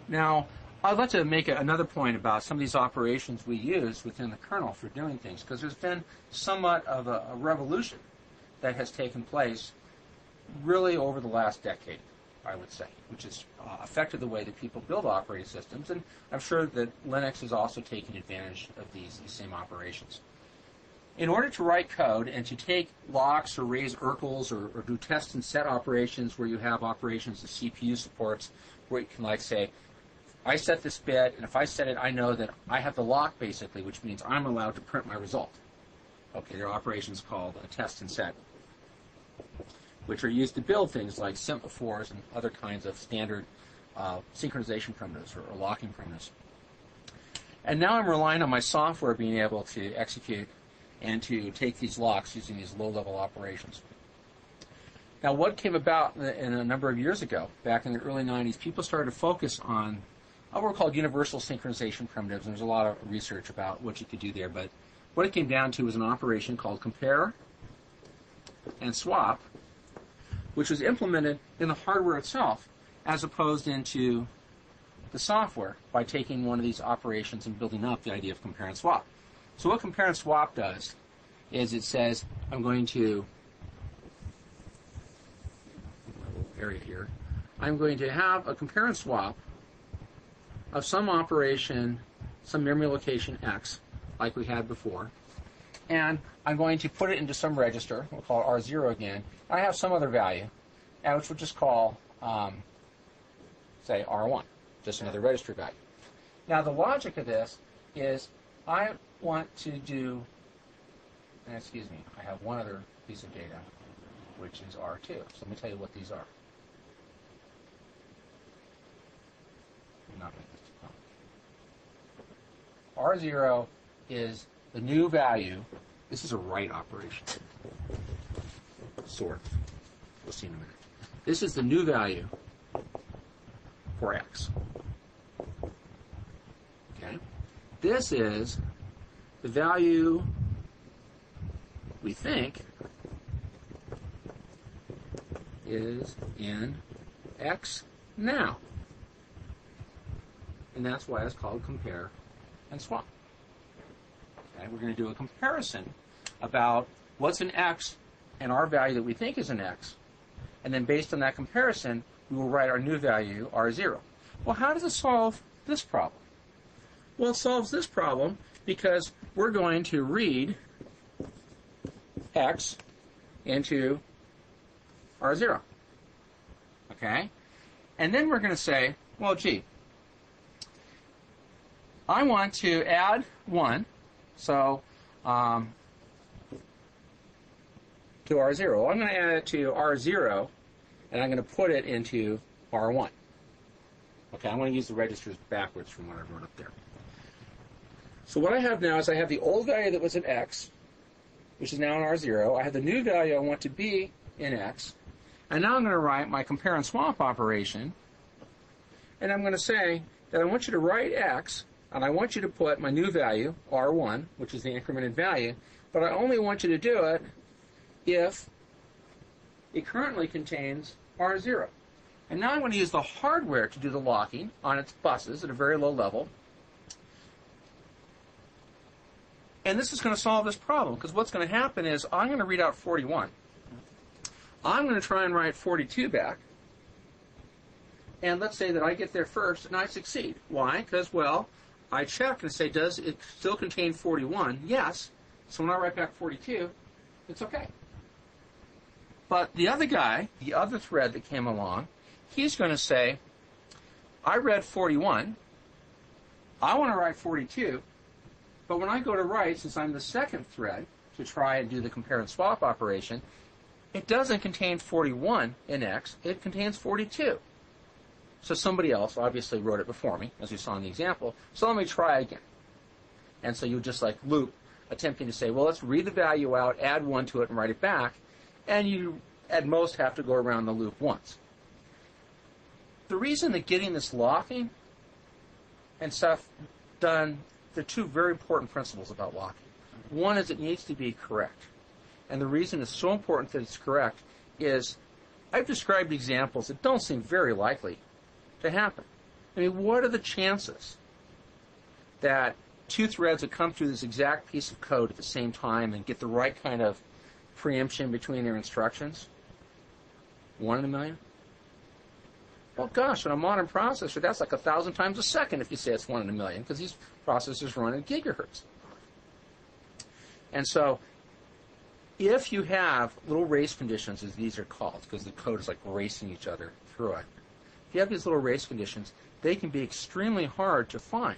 Now, I'd like to make another point about some of these operations we use within the kernel for doing things, because there's been somewhat of a revolution that has taken place really over the last decade, I would say, which has affected the way that people build operating systems, and I'm sure that Linux is also taking advantage of these same operations. In order to write code and to take locks or raise Urkels or do test and set operations where you have operations the CPU supports, where you can like say, I set this bit, and if I set it, I know that I have the lock basically, which means I'm allowed to print my result. Okay, there are operations called test and set, which are used to build things like semaphores and other kinds of standard synchronization primitives or locking primitives. And now I'm relying on my software being able to execute and to take these locks using these low-level operations. Now, what came about in a number of years ago, back in the early 90s, people started to focus on what were called universal synchronization primitives, and there's a lot of research about what you could do there, but what it came down to was an operation called compare and swap, which was implemented in the hardware itself as opposed into the software by taking one of these operations and building up the idea of compare and swap. So what compare and swap does is it says, I'm going to area here, I'm going to have a compare and swap of some operation, some memory location X, like we had before, and I'm going to put it into some register, we'll call it R0 again, I have some other value, which we'll just call, say, R1, just another register value. Now the logic of this is I want to do, and excuse me, I have one other piece of data, which is R2. So let me tell you what these are. Not make this too complicated. R0 is the new value. This is a write operation. Sort. We'll see in a minute. This is the new value for X. Okay? This is the value we think is in X now. And that's why it's called compare and swap. Okay, we're going to do a comparison about what's in X and our value that we think is in X. And then based on that comparison, we will write our new value, R0. Well, how does it solve this problem? Well, it solves this problem because we're going to read X into R0. Okay? And then we're going to say, well, gee, I want to add 1, so to R0. I'm going to add it to R0, and I'm going to put it into R1. Okay, I'm going to use the registers backwards from what I wrote up there. So what I have now is I have the old value that was in X, which is now in R0. I have the new value I want to be in X. And now I'm going to write my compare and swap operation. And I'm going to say that I want you to write X, and I want you to put my new value, R1, which is the incremented value, but I only want you to do it if it currently contains R0. And now I'm going to use the hardware to do the locking on its buses at a very low level. And this is going to solve this problem, because what's going to happen is I'm going to read out 41. I'm going to try and write 42 back. And let's say that I get there first and I succeed. Why? Because, well, I check and say, does it still contain 41? Yes. So when I write back 42, it's okay. But the other guy, the other thread that came along, he's going to say, I read 41. I want to write 42. But when I go to write, since I'm the second thread to try and do the compare and swap operation, it doesn't contain 41 in X. It contains 42. So somebody else obviously wrote it before me, as we saw in the example. So let me try again. And so you just like loop, attempting to say, well, let's read the value out, add 1 to it, and write it back. And you, at most, have to go around the loop once. The reason that getting this locking and stuff done, there are two very important principles about locking. One is it needs to be correct. And the reason it's so important that it's correct is I've described examples that don't seem very likely to happen. I mean, what are the chances that two threads would come through this exact piece of code at the same time and get the right kind of preemption between their instructions? 1 in a million? Well, gosh, on a modern processor, that's like 1,000 times a second if you say it's 1 in a million, because these processors run at gigahertz. And so, if you have little race conditions, as these are called, because the code is like racing each other through it, if you have these little race conditions, they can be extremely hard to find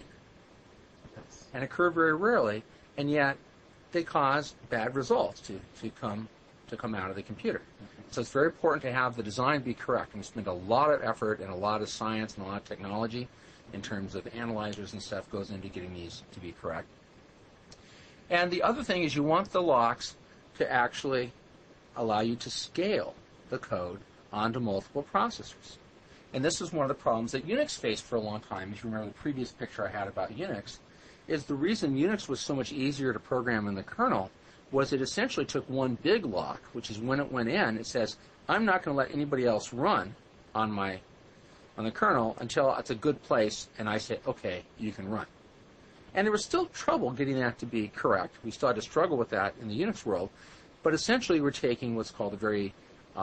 and occur very rarely, and yet they cause bad results to come out of the computer. So it's very important to have the design be correct, and we spend a lot of effort and a lot of science and a lot of technology in terms of analyzers and stuff goes into getting these to be correct. And the other thing is you want the locks to actually allow you to scale the code onto multiple processors. And this is one of the problems that Unix faced for a long time. If you remember the previous picture I had about Unix, is the reason Unix was so much easier to program in the kernel was it essentially took one big lock, which is when it went in, it says, I'm not going to let anybody else run on the kernel until it's a good place, and I say, okay, you can run. And there was still trouble getting that to be correct. We still had to struggle with that in the Unix world, but essentially we're taking what's called a very,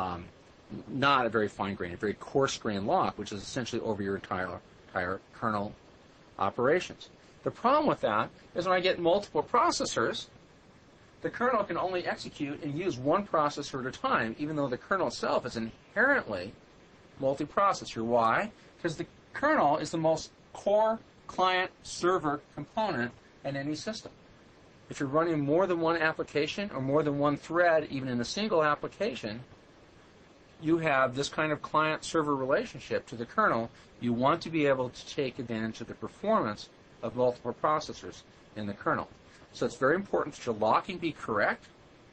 not a very fine-grained, a very coarse-grained lock, which is essentially over your entire kernel operations. The problem with that is when I get multiple processors, the kernel can only execute and use one processor at a time, even though the kernel itself is inherently multiprocessor. Why? Because the kernel is the most core client-server component in any system. If you're running more than one application or more than one thread, even in a single application, you have this kind of client-server relationship to the kernel. You want to be able to take advantage of the performance of multiple processors in the kernel. So it's very important that your locking be correct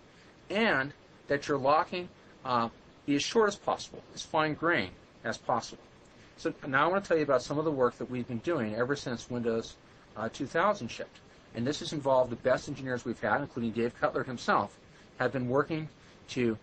and that your locking be as short as possible, as fine-grained as possible. So now I want to tell you about some of the work that we've been doing ever since Windows 2000 shipped. And this has involved the best engineers we've had, including Dave Cutler himself, have been working to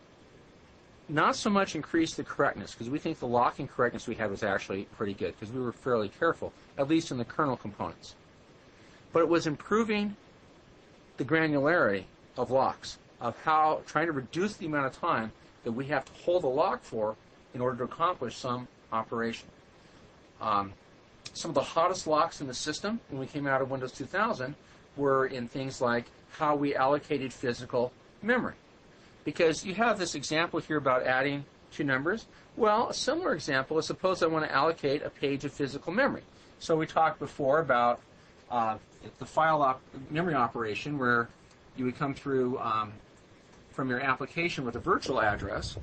not so much increase the correctness, because we think the locking correctness we had was actually pretty good, because we were fairly careful, at least in the kernel components. But it was improving the granularity of locks, of how trying to reduce the amount of time that we have to hold a lock for in order to accomplish some operation. Some of the hottest locks in the system when we came out of Windows 2000 were in things like how we allocated physical memory. Because you have this example here about adding two numbers. Well, a similar example is suppose I want to allocate a page of physical memory. So we talked before about the file memory operation where you would come through from your application with a virtual address,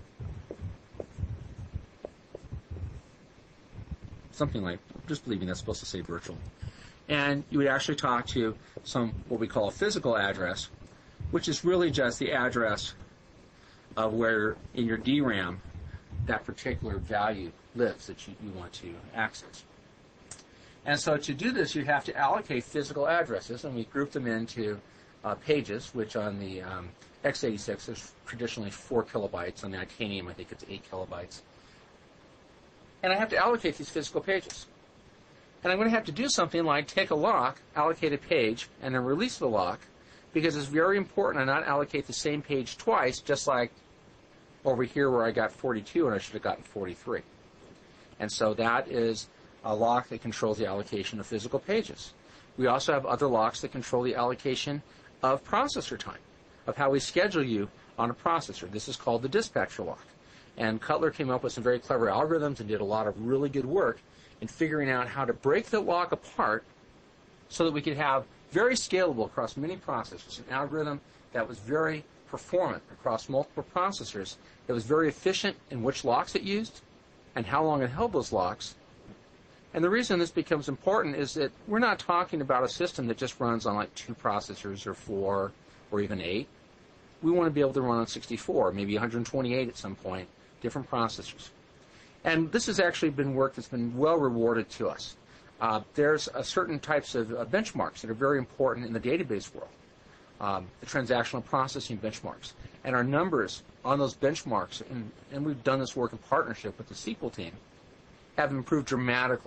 something like, just believing that's supposed to say virtual, and you would actually talk to some what we call a physical address, which is really just the address of where in your DRAM that particular value lives that you want to access. And so to do this, you have to allocate physical addresses, and we group them into pages, which on the x86 is traditionally 4 kilobytes. On the Itanium, I think it's 8 kilobytes. And I have to allocate these physical pages. And I'm going to have to do something like take a lock, allocate a page, and then release the lock, because it's very important I not allocate the same page twice, just like over here where I got 42 and I should have gotten 43. And so that is a lock that controls the allocation of physical pages. We also have other locks that control the allocation of processor time, of how we schedule you on a processor. This is called the dispatcher lock. And Cutler came up with some very clever algorithms and did a lot of really good work in figuring out how to break the lock apart so that we could have very scalable across many processors, an algorithm that was very performant across multiple processors, that was very efficient in which locks it used and how long it held those locks. And the reason this becomes important is that we're not talking about a system that just runs on like 2 processors or 4 or even 8. We want to be able to run on 64, maybe 128 at some point, different processors. And this has actually been work that's been well rewarded to us. There's certain types of benchmarks that are very important in the database world, the transactional processing benchmarks. And our numbers on those benchmarks, and we've done this work in partnership with the SQL team, have improved dramatically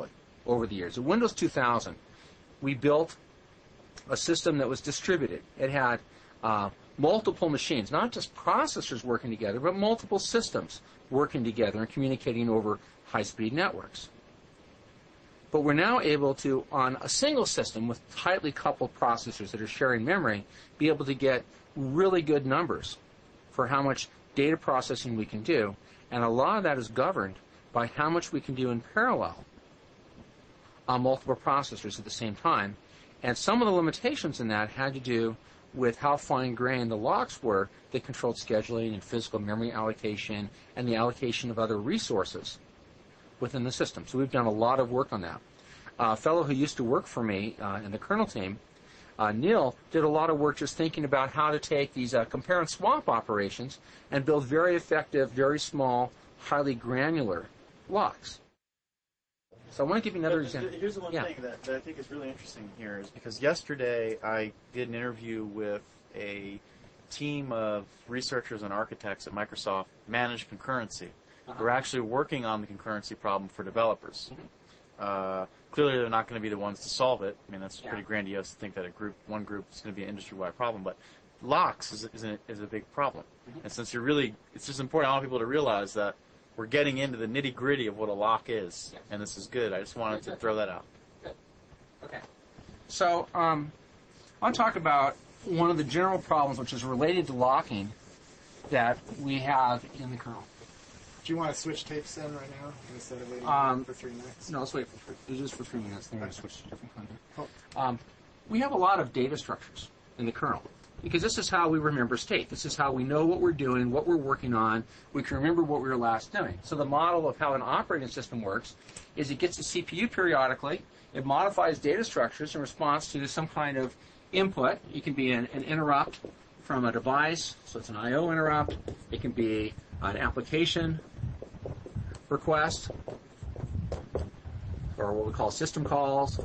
over the years. In Windows 2000, we built a system that was distributed. It had multiple machines, not just processors working together, but multiple systems working together and communicating over high-speed networks. But we're now able to, on a single system with tightly coupled processors that are sharing memory, be able to get really good numbers for how much data processing we can do. And a lot of that is governed by how much we can do in parallel on multiple processors at the same time. And some of the limitations in that had to do with how fine-grained the locks were that controlled scheduling and physical memory allocation and the allocation of other resources within the system. So we've done a lot of work on that. A fellow who used to work for me in the kernel team, Neil, did a lot of work just thinking about how to take these compare and swap operations and build very effective, very small, highly granular locks. So I want to give you another example. Here's the one thing that I think is really interesting here is because yesterday I did an interview with a team of researchers and architects at Microsoft Managed Concurrency. We're actually working on the concurrency problem for developers. Clearly, they're not going to be the ones to solve it. I mean, that's pretty grandiose to think that one group is going to be an industry-wide problem. But locks is a big problem. And since it's just important. I want people to realize that we're getting into the nitty-gritty of what a lock is, and this is good. I just wanted to throw that out. Good. Okay. So I'll talk about one of the general problems, which is related to locking, that we have in the kernel. Do you want to switch tapes in right now instead of waiting for 3 minutes? No, let's wait for 3 minutes. Then we're going to switch to different content. We have a lot of data structures in the kernel because this is how we remember state. This is how we know what we're doing, what we're working on. We can remember what we were last doing. So the model of how an operating system works is it gets the CPU periodically. It modifies data structures in response to some kind of input. It can be an interrupt from a device, so it's an I/O interrupt. It can be an application request, or what we call system calls.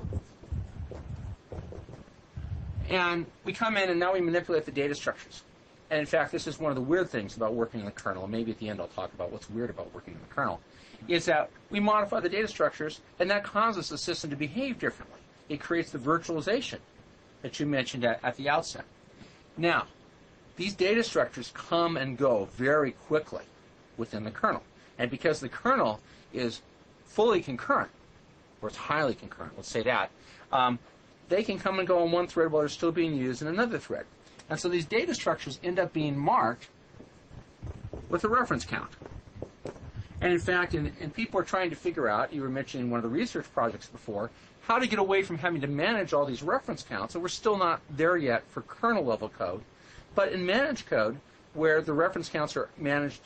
And we come in and now we manipulate the data structures. And in fact, this is one of the weird things about working in the kernel, and maybe at the end I'll talk about what's weird about working in the kernel, is that we modify the data structures, and that causes the system to behave differently. It creates the virtualization that you mentioned at the outset. Now, these data structures come and go very quickly within the kernel. And because the kernel is fully concurrent, or it's highly concurrent, let's say that, they can come and go on one thread while they're still being used in another thread. And so these data structures end up being marked with a reference count. And in fact, and people are trying to figure out, you were mentioning one of the research projects before, how to get away from having to manage all these reference counts, and we're still not there yet for kernel level code. But in managed code, where the reference counts are managed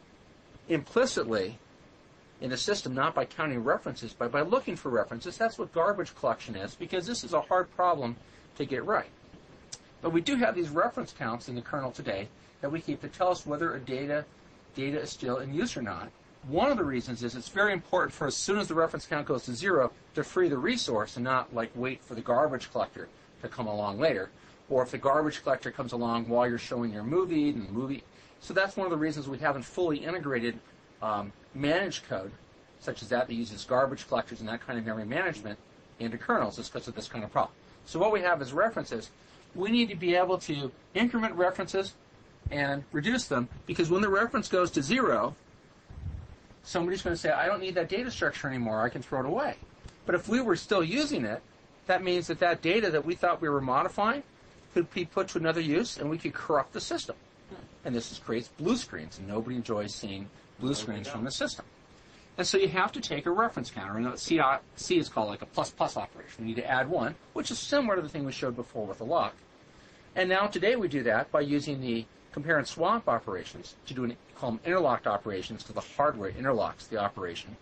implicitly in the system, not by counting references, but by looking for references, that's what garbage collection is, because this is a hard problem to get right. But we do have these reference counts in the kernel today that we keep to tell us whether a data is still in use or not. One of the reasons is it's very important for as soon as the reference count goes to 0 to free the resource and not like wait for the garbage collector to come along later. Or if the garbage collector comes along while you're showing your movie. So that's one of the reasons we haven't fully integrated managed code, such as that uses garbage collectors and that kind of memory management into kernels, is because of this kind of problem. So what we have is references. We need to be able to increment references and reduce them, because when the reference goes to 0, somebody's going to say, I don't need that data structure anymore, I can throw it away. But if we were still using it, that means that data that we thought we were modifying could be put to another use, and we could corrupt the system. And this creates blue screens, and nobody enjoys seeing blue screens from the system. And so you have to take a reference counter, and C is called like a plus operation. You need to add 1, which is similar to the thing we showed before with the lock. And now today we do that by using the compare and swap operations to call them interlocked operations, because the hardware interlocks the operation.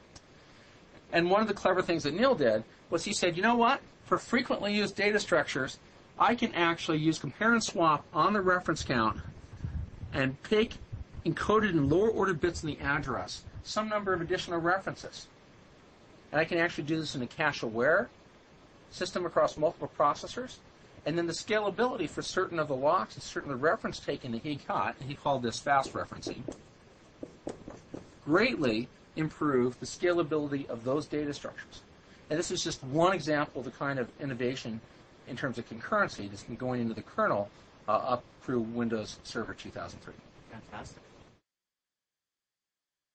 And one of the clever things that Neil did was he said, you know what? For frequently used data structures, I can actually use compare and swap on the reference count and take encoded in lower order bits in the address some number of additional references. And I can actually do this in a cache-aware system across multiple processors. And then the scalability for certain of the locks and certain of the reference taking that he got, and he called this fast referencing, greatly improved the scalability of those data structures. And this is just one example of the kind of innovation in terms of concurrency that's been going into the kernel up through Windows Server 2003. Fantastic.